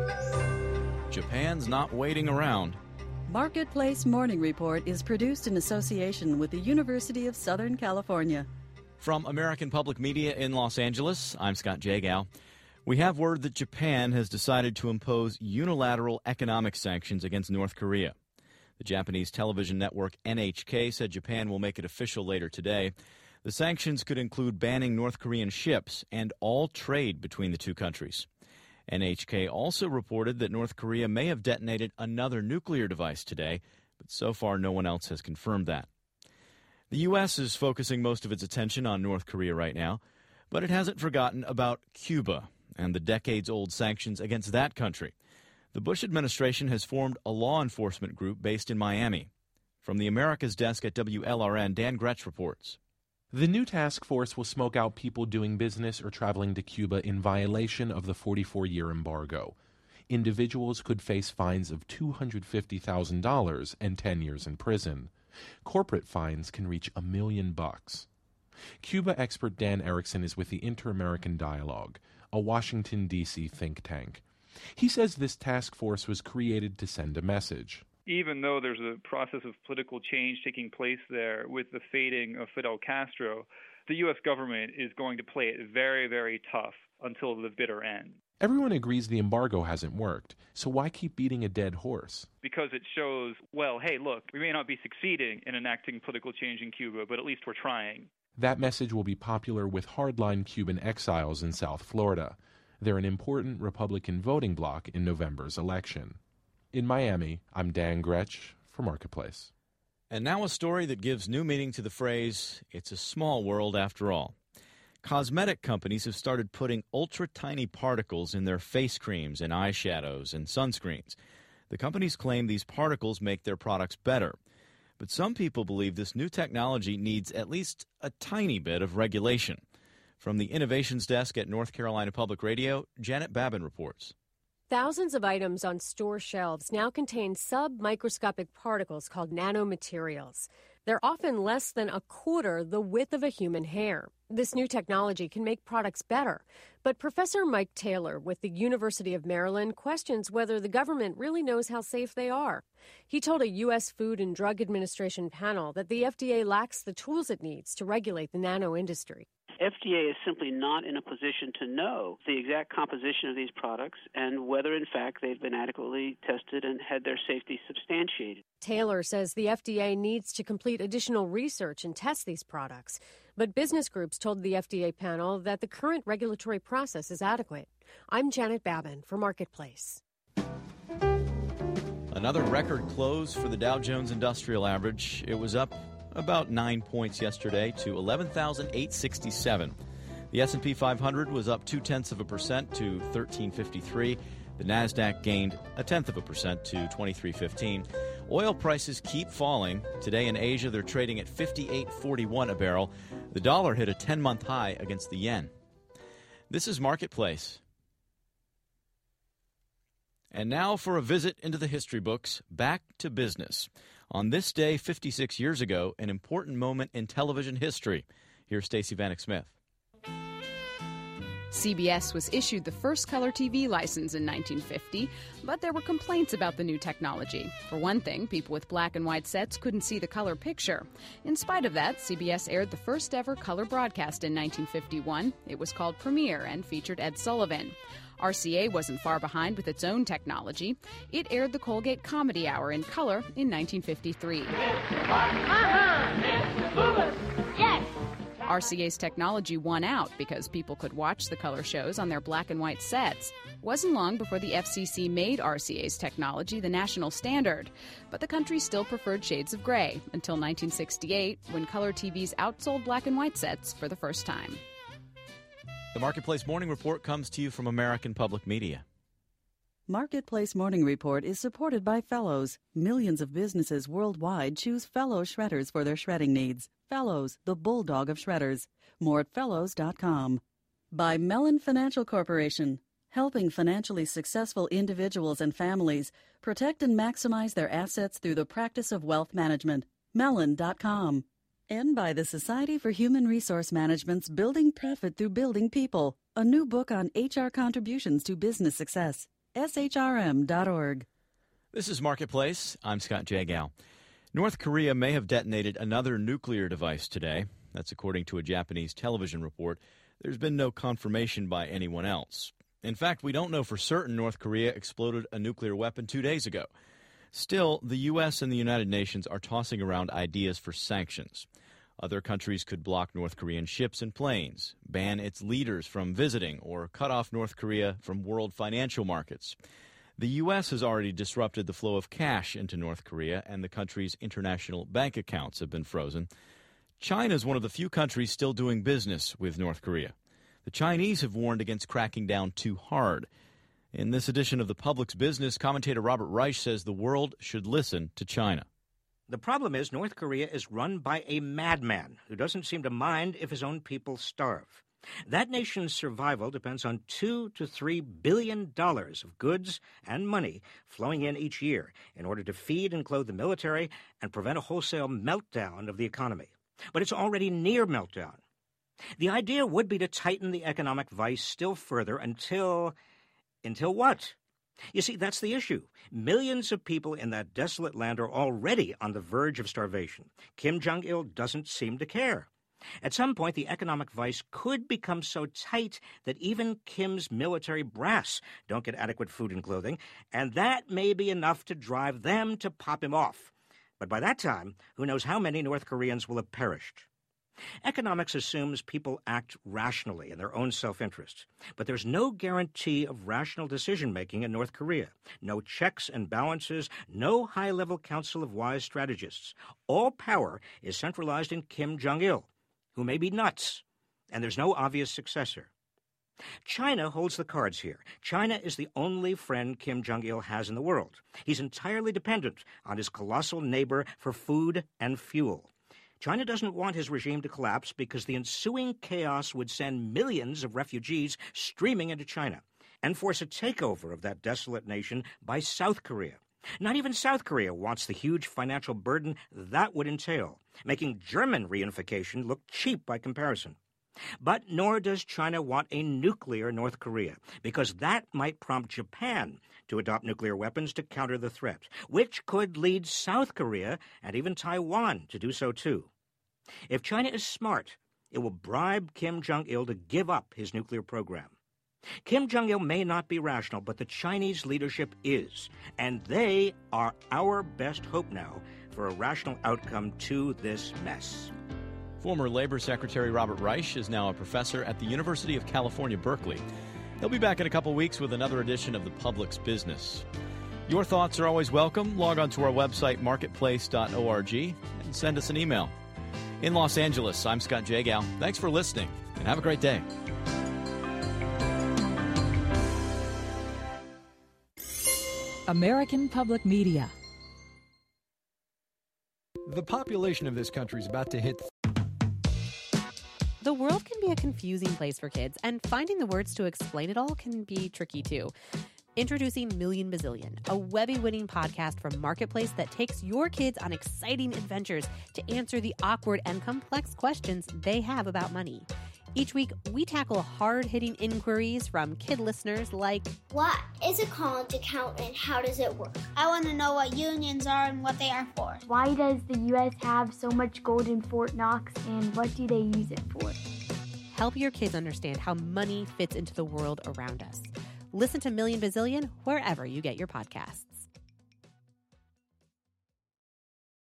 Japan's not waiting around. Marketplace Morning Report is produced in association with the University of Southern California. From American Public Media in Los Angeles, I'm Scott Jagow. We have word that Japan has decided to impose unilateral economic sanctions against North Korea. The Japanese television network NHK said Japan will make it official later today. The sanctions could include banning North Korean ships and all trade between the two countries. NHK also reported that North Korea may have detonated another nuclear device today, but so far no one else has confirmed that. The U.S. is focusing most of its attention on North Korea right now, but it hasn't forgotten about Cuba and the decades-old sanctions against that country. The Bush administration has formed a law enforcement group based in Miami. From the Americas desk at WLRN, Dan Gretsch reports. The new task force will smoke out people doing business or traveling to Cuba in violation of the 44-year embargo. Individuals could face fines of $250,000 and 10 years in prison. Corporate fines can reach $1 million. Cuba expert Dan Erickson is with the Inter-American Dialogue, a Washington, D.C. think tank. He says this task force was created to send a message. Even though there's a process of political change taking place there with the fading of Fidel Castro, the U.S. government is going to play it very, very tough until the bitter end. Everyone agrees the embargo hasn't worked, so why keep beating a dead horse? Because it shows, well, hey, look, we may not be succeeding in enacting political change in Cuba, but at least we're trying. That message will be popular with hardline Cuban exiles in South Florida. They're an important Republican voting bloc in November's election. In Miami, I'm Dan Gretsch for Marketplace. And now a story that gives new meaning to the phrase, it's a small world after all. Cosmetic companies have started putting ultra-tiny particles in their face creams and eyeshadows and sunscreens. The companies claim these particles make their products better. But some people believe this new technology needs at least a tiny bit of regulation. From the Innovations Desk at North Carolina Public Radio, Janet Babin reports. Thousands of items on store shelves now contain sub-microscopic particles called nanomaterials. They're often less than a quarter the width of a human hair. This new technology can make products better. But Professor Mike Taylor with the University of Maryland questions whether the government really knows how safe they are. He told a U.S. Food and Drug Administration panel that the FDA lacks the tools it needs to regulate the nano industry. FDA is simply not in a position to know the exact composition of these products and whether, in fact, they've been adequately tested and had their safety substantiated. Taylor says the FDA needs to complete additional research and test these products. But business groups told the FDA panel that the current regulatory process is adequate. I'm Janet Babin for Marketplace. Another record close for the Dow Jones Industrial Average. It was up about 9 points yesterday to 11,867. The S&P 500 was up 0.2% to 1353. The Nasdaq gained 0.1% to 2315. Oil prices keep falling. Today in Asia, they're trading at 58.41 a barrel. The dollar hit a 10-month high against the yen. This is Marketplace. And now for a visit into the history books, back to business. On this day, 56 years ago, an important moment in television history. Here's Stacey Vanek Smith. CBS was issued the first color TV license in 1950, but there were complaints about the new technology. For one thing, people with black and white sets couldn't see the color picture. In spite of that, CBS aired the first ever color broadcast in 1951. It was called Premiere and featured Ed Sullivan. RCA wasn't far behind with its own technology. It aired the Colgate Comedy Hour in color in 1953. Yes! RCA's technology won out because people could watch the color shows on their black and white sets. Wasn't long before the FCC made RCA's technology the national standard, but the country still preferred shades of gray until 1968, when color TVs outsold black and white sets for the first time. The Marketplace Morning Report comes to you from American Public Media. Marketplace Morning Report is supported by Fellows. Millions of businesses worldwide choose Fellows shredders for their shredding needs. Fellows, the bulldog of shredders. More at fellows.com. By Mellon Financial Corporation, helping financially successful individuals and families protect and maximize their assets through the practice of wealth management. Mellon.com. And by the Society for Human Resource Management's Building Profit Through Building People, a new book on HR contributions to business success. shrm.org. This is Marketplace. I'm Scott Jagow. North Korea may have detonated another nuclear device today. That's according to a Japanese television report. There's been no confirmation by anyone else. In fact, we don't know for certain North Korea exploded a nuclear weapon 2 days ago. Still, the U.S. and the United Nations are tossing around ideas for sanctions. Other countries could block North Korean ships and planes, ban its leaders from visiting, or cut off North Korea from world financial markets. The U.S. has already disrupted the flow of cash into North Korea, and the country's international bank accounts have been frozen. China is one of the few countries still doing business with North Korea. The Chinese have warned against cracking down too hard. In this edition of The Public's Business, commentator Robert Reich says the world should listen to China. The problem is North Korea is run by a madman who doesn't seem to mind if his own people starve. That nation's survival depends on $2 to $3 billion of goods and money flowing in each year in order to feed and clothe the military and prevent a wholesale meltdown of the economy. But it's already near meltdown. The idea would be to tighten the economic vice still further until what? You see, that's the issue. Millions of people in that desolate land are already on the verge of starvation. Kim Jong-il doesn't seem to care. At some point, the economic vice could become so tight that even Kim's military brass don't get adequate food and clothing, and that may be enough to drive them to pop him off. But by that time, who knows how many North Koreans will have perished. Economics assumes people act rationally in their own self-interest. But there's no guarantee of rational decision-making in North Korea. No checks and balances, no high-level council of wise strategists. All power is centralized in Kim Jong-il, who may be nuts, and there's no obvious successor. China holds the cards here. China is the only friend Kim Jong-il has in the world. He's entirely dependent on his colossal neighbor for food and fuel. China doesn't want his regime to collapse because the ensuing chaos would send millions of refugees streaming into China and force a takeover of that desolate nation by South Korea. Not even South Korea wants the huge financial burden that would entail, making German reunification look cheap by comparison. But nor does China want a nuclear North Korea, because that might prompt Japan to adopt nuclear weapons to counter the threat, which could lead South Korea and even Taiwan to do so too. If China is smart, it will bribe Kim Jong-il to give up his nuclear program. Kim Jong-il may not be rational, but the Chinese leadership is, and they are our best hope now for a rational outcome to this mess. Former Labor Secretary Robert Reich is now a professor at the University of California, Berkeley. He'll be back in a couple weeks with another edition of The Public's Business. Your thoughts are always welcome. Log on to our website, marketplace.org, and send us an email. In Los Angeles, I'm Scott Jagow. Thanks for listening, and have a great day. American Public Media. The population of this country is about to hit. The world can be a confusing place for kids, and finding the words to explain it all can be tricky too. Introducing Million Bazillion, a Webby-winning podcast from Marketplace that takes your kids on exciting adventures to answer the awkward and complex questions they have about money. Each week, we tackle hard-hitting inquiries from kid listeners like, what is a college account and how does it work? I want to know what unions are and what they are for. Why does the U.S. have so much gold in Fort Knox and what do they use it for? Help your kids understand how money fits into the world around us. Listen to Million Bazillion wherever you get your podcasts.